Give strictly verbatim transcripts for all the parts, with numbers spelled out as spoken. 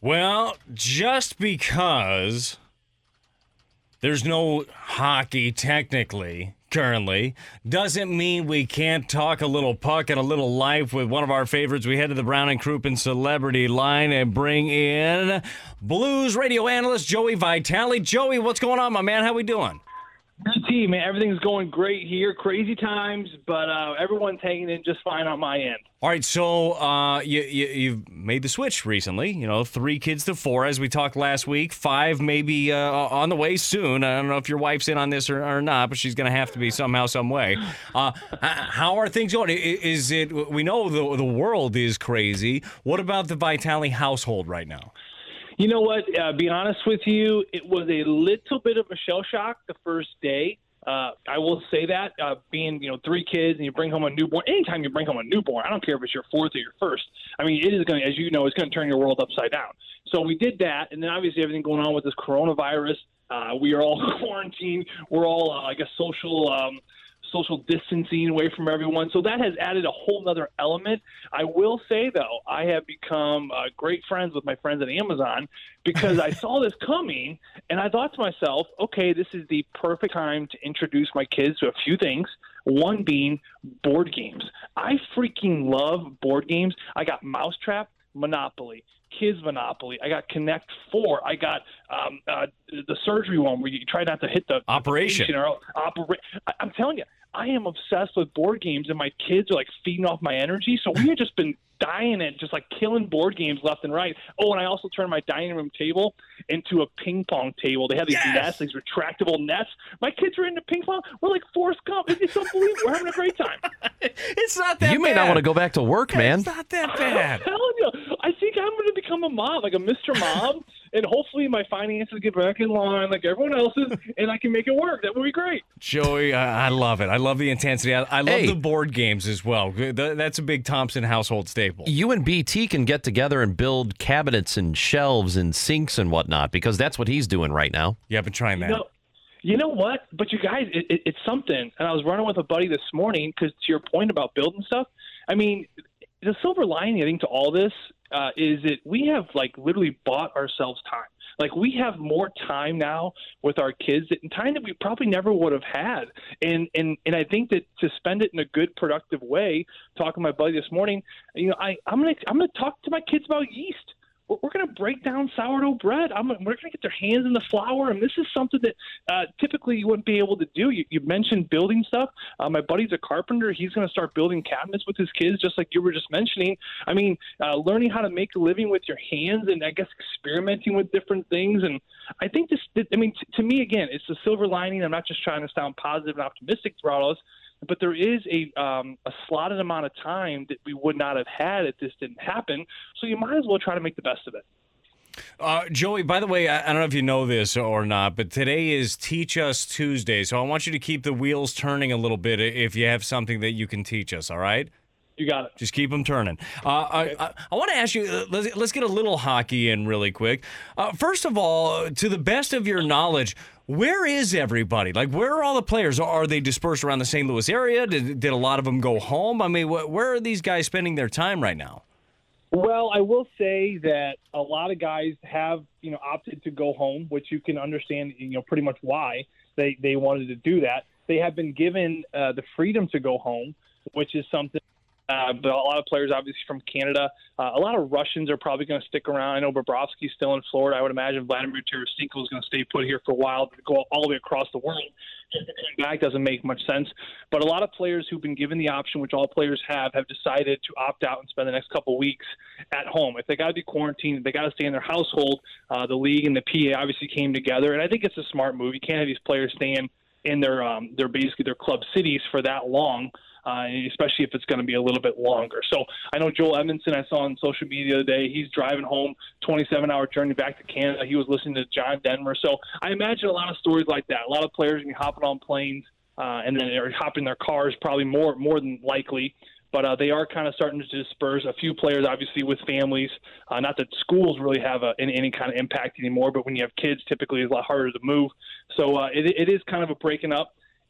Well, just because there's no hockey technically currently doesn't mean we can't talk a little puck and a little life with one of our favorites. We head to the Brown and Crouppen Celebrity Line and bring in Blues radio analyst Joey Vitale. Joey, what's going on, my man? How we doing? Good team, man. Everything's going great here. Crazy times, but uh, everyone's hanging in just fine on my end. All right, so uh, you, you, you've made the switch recently. You know, three kids to four, as we talked last week. Five maybe uh, on the way soon. I don't know if your wife's in on this or, or not, but she's going to have to be somehow, some way. Uh, how are things going? Is it? We know the the world is crazy. What about the Vitale household right now? You know what? Uh, be honest with you, it was a little bit of a shell shock the first day. Uh, I will say that uh, being, you know, three kids and you bring home a newborn, anytime you bring home a newborn, I don't care if it's your fourth or your first. I mean, it is going to, as you know, it's going to turn your world upside down. So we did that. And then obviously everything going on with this coronavirus, uh, we are all quarantined. We're all, uh, I guess, social, um, social distancing away from everyone. So that has added a whole nother element. I will say, though, I have become uh, great friends with my friends at Amazon because I saw this coming and I thought to myself, okay, this is the perfect time to introduce my kids to a few things. One being board games. I freaking love board games. I got Mousetrap, Monopoly, Kids Monopoly. I got Connect Four. I got um, uh, the surgery one where you try not to hit the operation. The or opera- I- I'm telling you, I am obsessed with board games, and my kids are like feeding off my energy. So we have just been dying it, just like killing board games left and right. Oh, and I also turned my dining room table into a ping pong table. They have these Yes. nets, these retractable nets. My kids are into ping pong. We're like Forrest Gump. It's unbelievable. We're having a great time. It's not that You may bad. not want to go back to work, man. It's not that bad. I'm telling you, I think I'm going to become a mom, like a Mister Mom, and hopefully my finances get back in line like everyone else's, and I can make it work. That would be great. Joey, I, I love it. I love the intensity. I, I love Hey. the board games as well. Th- That's a big Thompson household staple. You and B T can get together and build cabinets and shelves and sinks and whatnot because that's what he's doing right now. Yeah, I've been trying that. You know, you know what? But you guys, it, it, it's something. And I was running with a buddy this morning because to your point about building stuff, I mean, the silver lining, I think, to all this uh, is that we have, like, literally bought ourselves time. Like, we have more time now with our kids, that, time that we probably never would have had. And, and and I think that to spend it in a good, productive way, talking to my buddy this morning, you know, I, I'm going to I'm gonna talk to my kids about yeast. We're, we're going to break down sourdough bread. I'm, we're going to get their hands in the flour. And this is something that uh, typically you wouldn't be able to do. You, you mentioned building stuff. Uh, my buddy's a carpenter. He's going to start building cabinets with his kids, just like you were just mentioning. I mean, uh, learning how to make a living with your hands and I guess experimenting with different things. And I think this, I mean, t- to me, again, it's the silver lining. I'm not just trying to sound positive and optimistic throughout all this, but there is a um, a slotted amount of time that we would not have had if this didn't happen. So you might as well try to make the best of it. Uh, Joey, by the way, I, I don't know if you know this or not, but today is Teach Us Tuesday, so I want you to keep the wheels turning a little bit if you have something that you can teach us, all right? You got it. Just keep them turning. Uh, I, I, I want to ask you, uh, let's, let's get a little hockey in really quick. Uh, first of all, to the best of your knowledge, where is everybody? Like, where are all the players? Are they dispersed around the Saint Louis area? Did, did a lot of them go home? I mean, wh- where are these guys spending their time right now? Well, I will say that a lot of guys have, you know, opted to go home, which you can understand, you know, pretty much why they, they wanted to do that. They have been given uh, the freedom to go home, which is something. Uh, but a lot of players, obviously, from Canada. Uh, a lot of Russians are probably going to stick around. I know Bobrovsky's still in Florida. I would imagine Vladimir Tarasenko is going to stay put here for a while, to go all the way across the world. Just to come back doesn't make much sense. But a lot of players who've been given the option, which all players have, have decided to opt out and spend the next couple of weeks at home. If they got to be quarantined, if they got to stay in their household, uh, the league and the P A obviously came together. And I think it's a smart move. You can't have these players staying in their, um, their basically their club cities for that long. Uh, especially if it's going to be a little bit longer. So I know Joel Edmondson, I saw on social media the other day, he's driving home, twenty-seven hour journey back to Canada. He was listening to John Denver. So I imagine a lot of stories like that. A lot of players going to be hopping on planes uh, and then they're hopping in their cars, probably more more than likely. But uh, they are kind of starting to disperse. A few players, obviously, with families. Uh, not that schools really have a, any, any kind of impact anymore, but when you have kids, typically it's a lot harder to move. So uh, it, it is kind of a breaking up.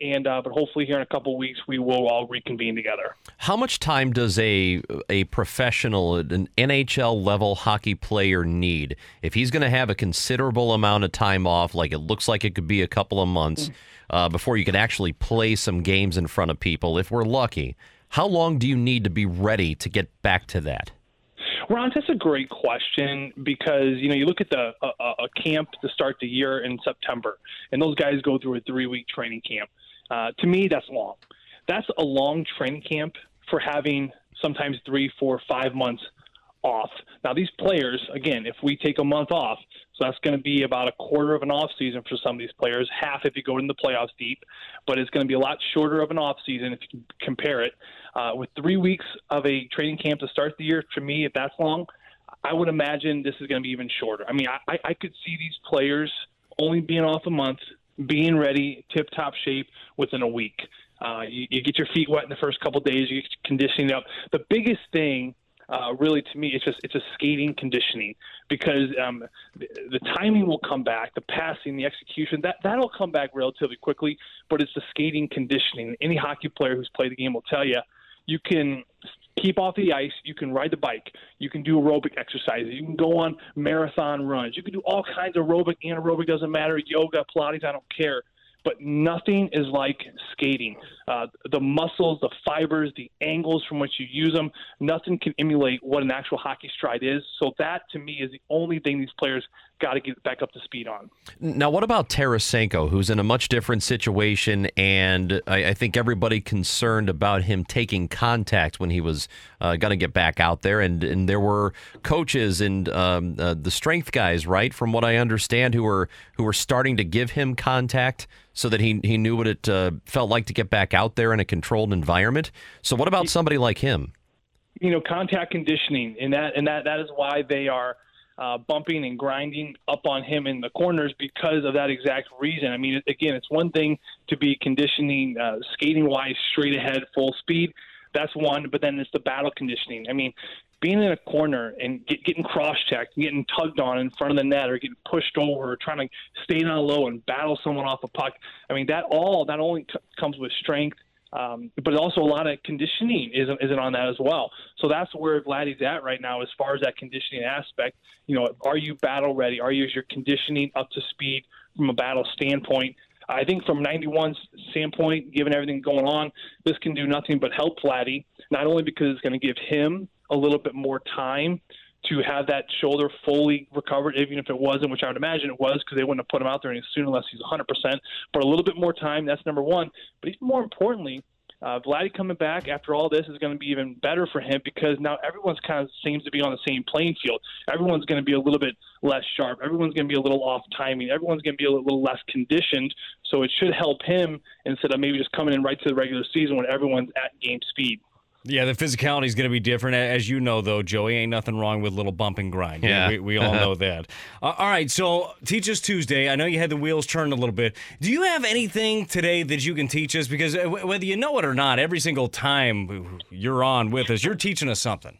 And uh, but hopefully here in a couple of weeks we will all reconvene together. How much time does a a professional, an N H L level hockey player need if he's going to have a considerable amount of time off? Like it looks like it could be a couple of months uh, before you can actually play some games in front of people. If we're lucky, how long do you need to be ready to get back to that? Ron, that's a great question because, you know, you look at the a, a camp to start the year in September, and those guys go through a three-week training camp. Uh, to me, that's long. That's a long training camp for having sometimes three, four, five months off. Now, these players, again, if we take a month off, so that's going to be about a quarter of an off season for some of these players, half if you go in the playoffs deep, but it's going to be a lot shorter of an off season if you can compare it. Uh, with three weeks of a training camp to start the year, to me, if that's long, I would imagine this is going to be even shorter. I mean, I, I could see these players only being off a month, being ready, tip-top shape within a week. Uh, you, you get your feet wet in the first couple of days, you get conditioning up. The biggest thing Uh, really, to me, it's just it's a skating conditioning because um, the, the timing will come back, the passing, the execution, that, that'll come back relatively quickly, but it's the skating conditioning. Any hockey player who's played the game will tell you, you can keep off the ice, you can ride the bike, you can do aerobic exercises, you can go on marathon runs, you can do all kinds of aerobic, anaerobic, doesn't matter, yoga, Pilates, I don't care. But nothing is like skating. Uh, the muscles, the fibers, the angles from which you use them, nothing can emulate what an actual hockey stride is. So that, to me, is the only thing these players got to get back up to speed on. Now, what about Tarasenko, who's in a much different situation, and I, I think everybody concerned about him taking contact when he was uh, going to get back out there, and, and there were coaches and um, uh, the strength guys, right, from what I understand, who were who were starting to give him contact so that he he knew what it uh, felt like to get back out there in a controlled environment. So what about somebody like him? You know, contact conditioning, and that and that that is why they are uh, bumping and grinding up on him in the corners because of that exact reason. I mean, again, it's one thing to be conditioning uh, skating-wise, straight ahead, full speed. That's one, but then it's the battle conditioning. I mean, being in a corner and get, getting cross-checked, getting tugged on in front of the net or getting pushed over or trying to stay down low and battle someone off a puck, I mean, that all not only c- comes with strength, um, but also a lot of conditioning isn't, isn't on that as well. So that's where Vladdy's at right now as far as that conditioning aspect. You know, are you battle ready? Are you, is your conditioning up to speed from a battle standpoint? I think from ninety-one's standpoint, given everything going on, this can do nothing but help Vladdy, not only because it's going to give him a little bit more time to have that shoulder fully recovered, even if it wasn't, which I would imagine it was because they wouldn't have put him out there any sooner unless he's one hundred percent, but a little bit more time, that's number one. But even more importantly, uh, Vladdy coming back after all this is going to be even better for him because now everyone's kind of seems to be on the same playing field. Everyone's going to be a little bit less sharp. Everyone's going to be a little off timing. Everyone's going to be a little less conditioned. So it should help him instead of maybe just coming in right to the regular season when everyone's at game speed. Yeah, the physicality is going to be different. As you know, though, Joey, ain't nothing wrong with a little bump and grind. Yeah. We, we all know that. Uh, all right, so Teach Us Tuesday. I know you had the wheels turned a little bit. Do you have anything today that you can teach us? Because whether you know it or not, every single time you're on with us, you're teaching us something.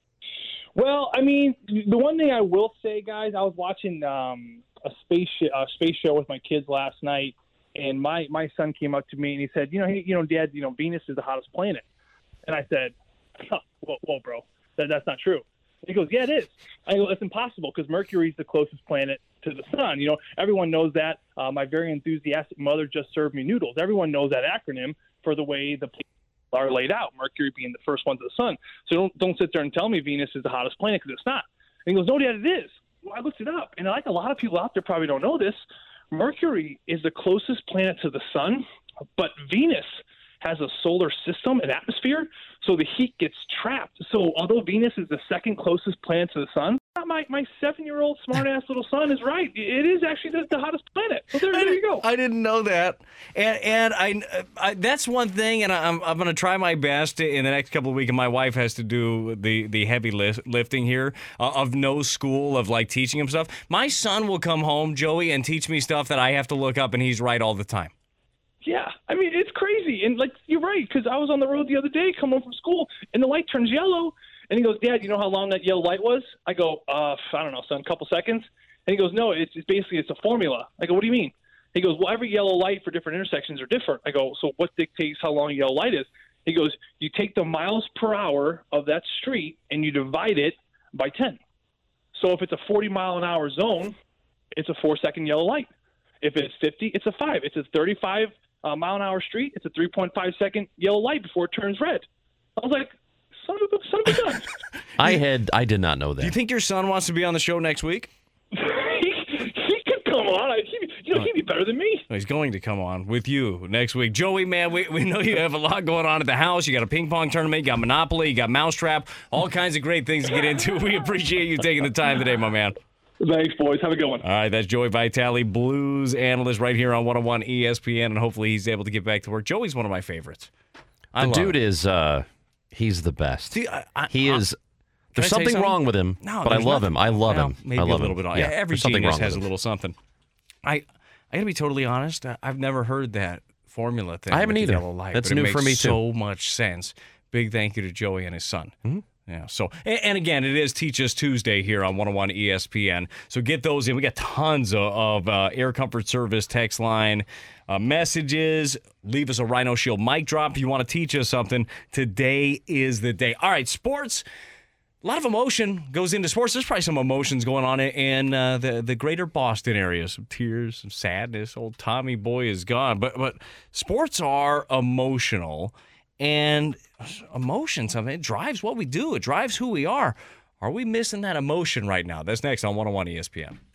Well, I mean, the one thing I will say, guys, I was watching um, a space sh- a space show with my kids last night, and my, my son came up to me and he said, you know, hey, you know, Dad, you know, Venus is the hottest planet. And I said, huh, whoa, whoa, bro, that, that's not true. He goes, yeah, it is. I go, it's impossible because Mercury is the closest planet to the sun. You know, everyone knows that. Uh, my very enthusiastic mother just served me noodles. Everyone knows that acronym for the way the planets are laid out, Mercury being the first one to the sun. So don't don't sit there and tell me Venus is the hottest planet because it's not. And he goes, no, Dad, it is. Well, I looked it up. And like a lot of people out there probably don't know this, Mercury is the closest planet to the sun, but Venus has a solar system, an atmosphere, so the heat gets trapped. So although Venus is the second closest planet to the sun, my, my seven-year-old smart-ass little son is right. It is actually the, the hottest planet. So there, there you go. I didn't know that. And and I, I that's one thing, and I'm I'm going to try my best in the next couple of weeks. And my wife has to do the, the heavy lift, lifting here uh, of no school, of like teaching him stuff. My son will come home, Joey, and teach me stuff that I have to look up, and he's right all the time. Yeah, I mean, it's crazy. And, like, you're right, because I was on the road the other day coming home from school, and the light turns yellow. And he goes, Dad, you know how long that yellow light was? I go, uh, I don't know, son, a couple seconds. And he goes, no, it's, it's basically it's a formula. I go, what do you mean? He goes, well, every yellow light for different intersections are different. I go, so what dictates how long a yellow light is? He goes, you take the miles per hour of that street and you divide it by ten. So if it's a forty mile an hour zone, it's a four second yellow light. If it's fifty, it's a five. It's a thirty-five uh, mile an hour street. It's a three point five second yellow light before it turns red. I was like, son of a, son of a gun. I had, I did not know that. Do you think your son wants to be on the show next week? he, he could come on. I, he, you know, he'd be better than me. He's going to come on with you next week. Joey, man, we, we know you have a lot going on at the house. You got a ping pong tournament, you got Monopoly, you got Mousetrap, all kinds of great things to get into. We appreciate you taking the time today, my man. Thanks, boys. Have a good one. All right, that's Joey Vitale, Blues analyst right here on one oh one E S P N, and hopefully he's able to get back to work. Joey's one of my favorites. I the love dude him. is, uh, he's the best. See, I, I, he I, is. Can There's I say something, something wrong with him, No, but I there's love nothing. him. I love Well, him. Maybe I love a little him. bit. Yeah, Every there's something genius wrong has a with him. little something. I, I got to be totally honest. I- I've never heard that formula thing. I haven't with the either. yellow light, That's but it new makes for me, too. So much sense. Big thank you to Joey and his son. Mm-hmm. Yeah. So, and, and again, it is Teach Us Tuesday here on one oh one E S P N. So get those in. We got tons of, of uh, Air Comfort Service text line uh, messages. Leave us a Rhino Shield mic drop if you want to teach us something. Today is the day. All right, sports. A lot of emotion goes into sports. There's probably some emotions going on in uh, the the greater Boston area. Some tears, some sadness. Old Tommy boy is gone. But but sports are emotional, and emotion something it drives what we do. It drives who we are. Are we missing that emotion right now? That's next on one oh one E S P N.